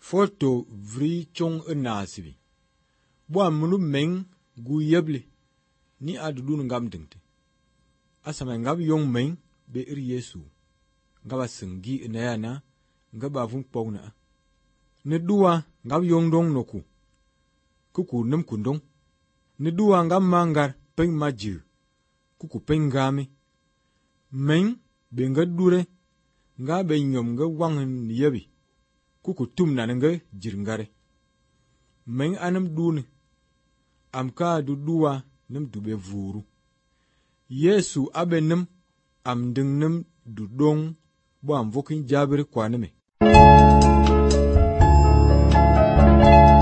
Foto vri chong nasibi. Bua munu meng gu yeble ni adudun ngam dingte. Asama ngab yong meng be Yesu. Ngaba sengi inayana ngaba vung pogna. Ne duwa ngab yong dong noku. Kuku nem kundong. Ne duwa ngab mangar peng majir. Kuku peng gami. Meng be ngadure ngabe nyom nga wangen yebi. Kuku tum na nga jirngare. Meng anam dune. Amka duwa nem dube vuru. Yesu abe nem am ding nem du dong bo am vokin jabir kwa neme.